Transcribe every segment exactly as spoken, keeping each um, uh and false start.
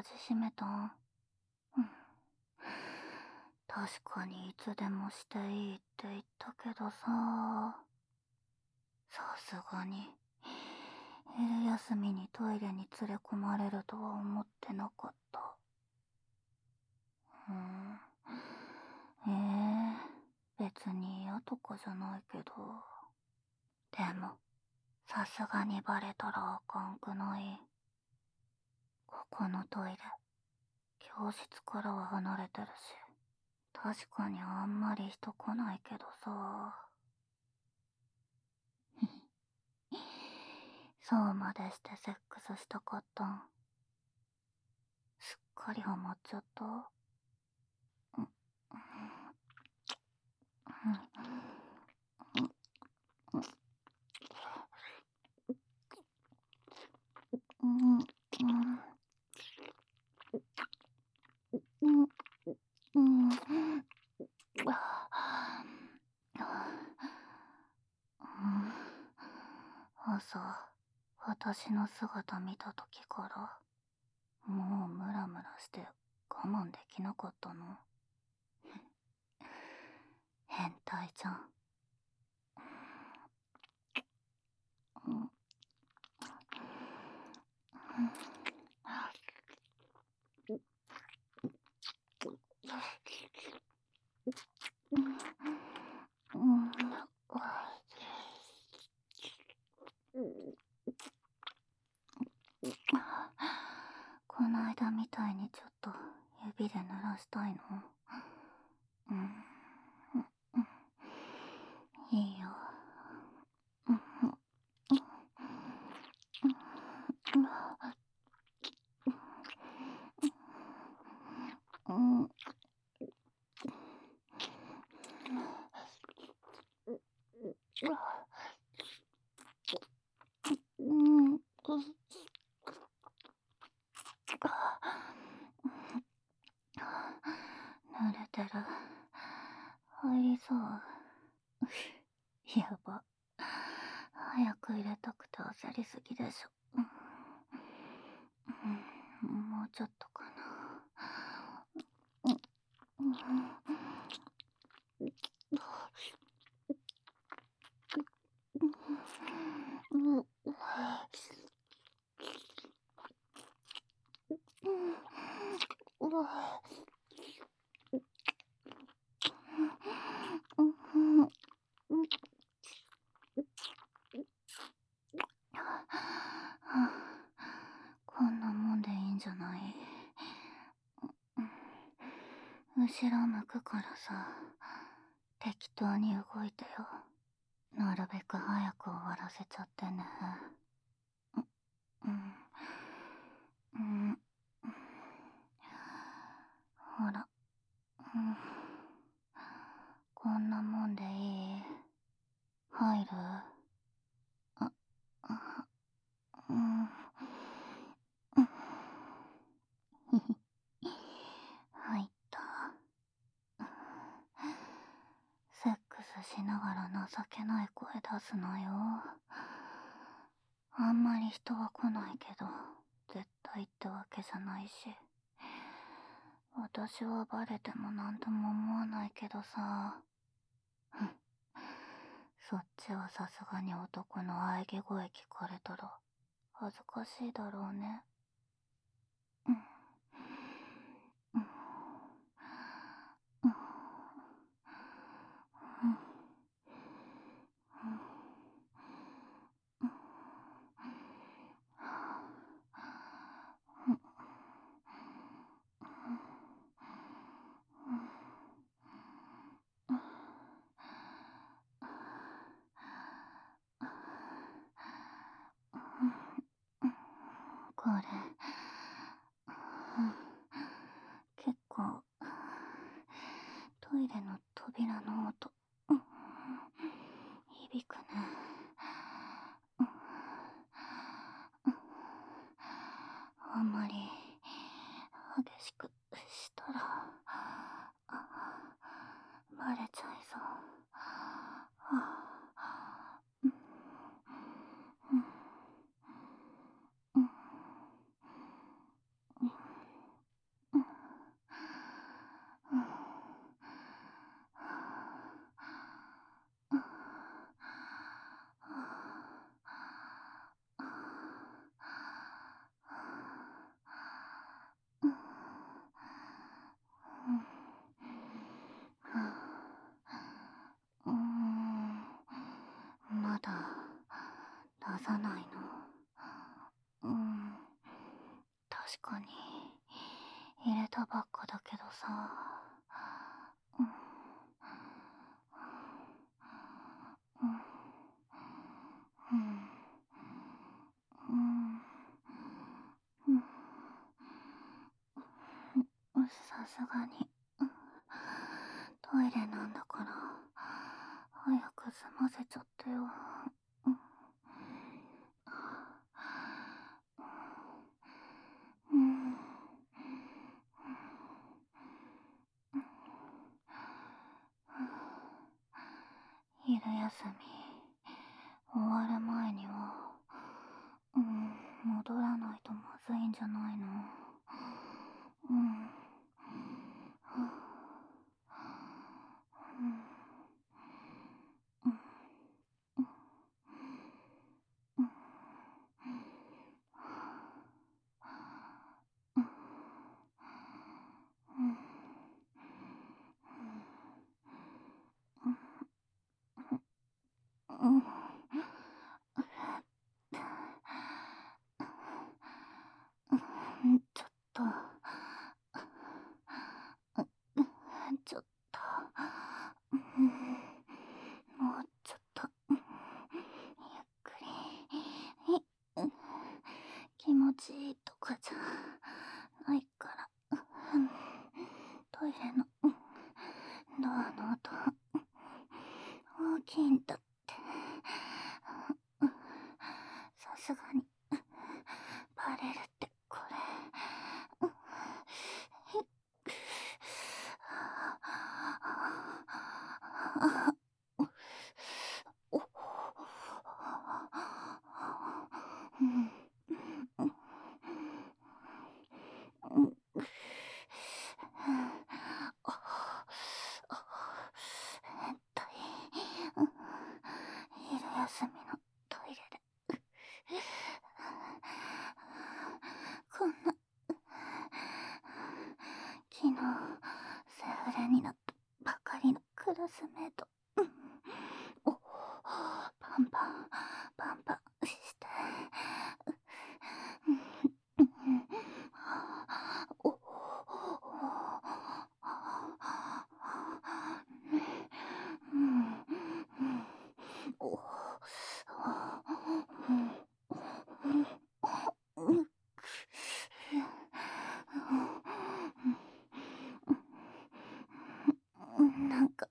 味しめたん？うん。確かにいつでもしていいって言ったけどさ、さすがに昼休みにトイレに連れ込まれるとは思ってなかった。うーん。ええ、別に嫌とかじゃないけど。でも、さすがにバレたらあかんくない？ここのトイレ、教室からは離れてるし、確かにあんまり人来ないけどさ。そうまでしてセックスしたかったん？すっかりハマっちゃった？うん、うん、うん、うん、うん、うん、朝、私の姿見た時から、もうムラムラして我慢できなかったの？変態じゃん。うん、うん、この間みたいにちょっと指で濡らしたいの？うん、いいよ。うん、うん、うん、濡れてる。入りそう。やば。早く入れたくて焦りすぎでしょ。うん、もうちょっとかな。うん、うん、うん、うん、こんなもんでいいんじゃない？後ろ向くからさ、適当に動いてよ。なるべく早く終わらせちゃってね。うん、うん、ほら、うん、こんなもんでいい？入る？あ、あ、うん、うん、入った。セックスしながら情けない声出すのよ。あんまり人は来ないけど、絶対ってわけじゃないし。私はバレてもなんとも思わないけどさ。そっちはさすがに男の喘ぎ声聞かれたら恥ずかしいだろうね。うん、うん、うん、うん、これ、結構トイレの扉の音、響くね。あんまり激しくしたらバレちゃいそう。 刺さないの？うん、確かに入れたばっかだけどさ。うん、うん、うん、うん、うん、さすがに、うん、トイレなんだから早く済ませちゃってよ。うん、うん、昼休み終わる前には、うん、戻らないとまずいんじゃないの？うん、うん、うん、うん、うん、うん、うん、ちょっと、ちょっと、うん、もうちょっと、ゆっくり、い気持ちいいとかじゃないから、うん、トイレのドアの音大きいんだって。さすがにバレるってこれ。うん、うん、変態。昼休みのトイレでこんな昨日セフレになったばかりのクラスメート、おパンパンパンパンしておおなんか、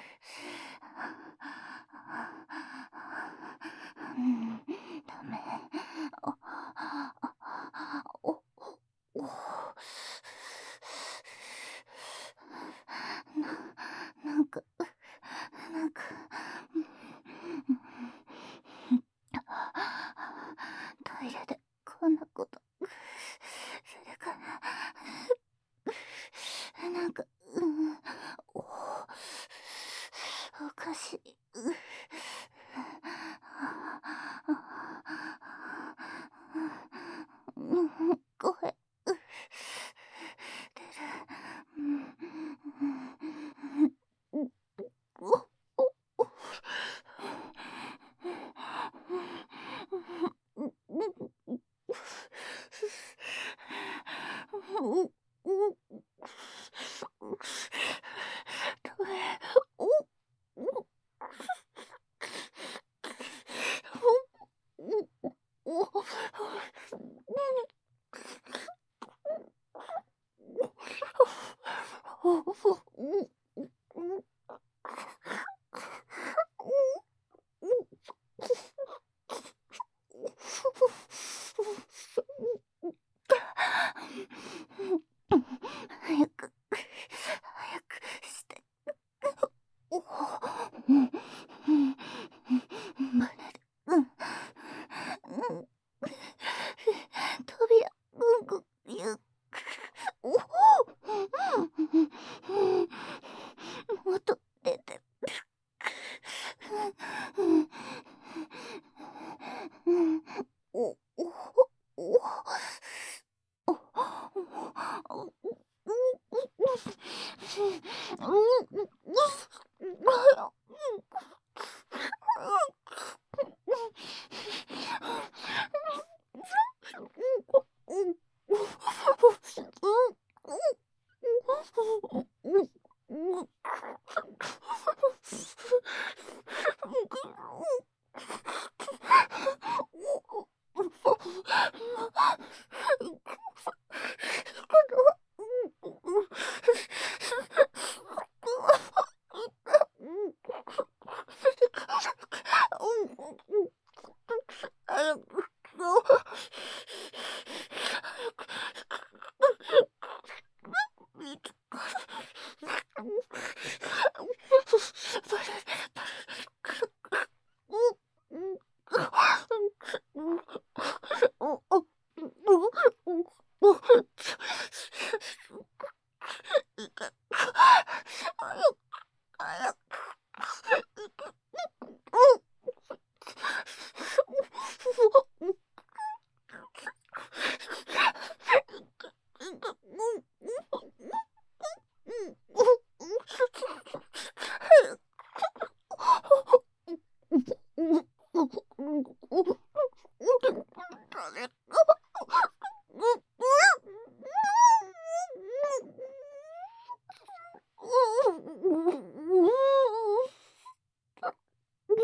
うん、ダメ。お、お、お、な、なんか、なんか、トイレでこんなことするかな。なんか、うん、お、おかしい。うん、声、出る。うん、うん、お、お、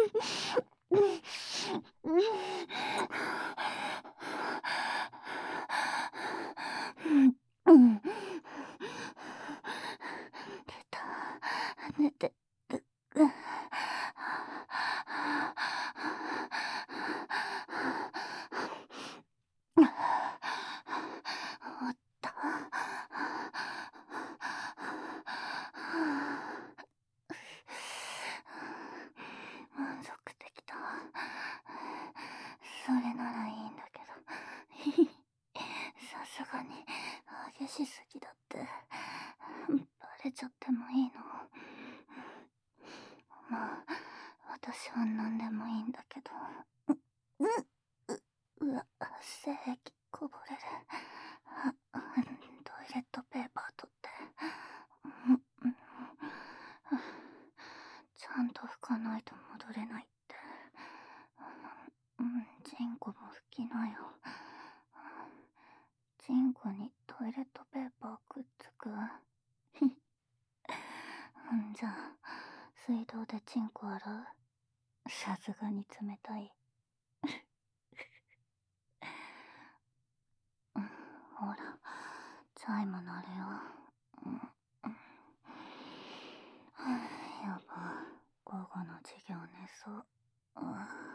うん。出た。寝てる。終わった。満足できた。それならいいんだけど。さすがに激しすぎだって。バレちゃってもいいの？まあ、私は何でもいいんだけど。う、う、うわ、精液こぼれる。あ、トイレットペーパー取って。うん、ちゃんと拭かないと戻れないって。うん、チンコも拭きなよ。チンコにトイレットペーパーくっつく。んじゃあ、水道でチンコ洗う？さすがに冷たい。うん、ほら、チャイム鳴るよ。うん、はあ、やば、午後の授業寝そう。うん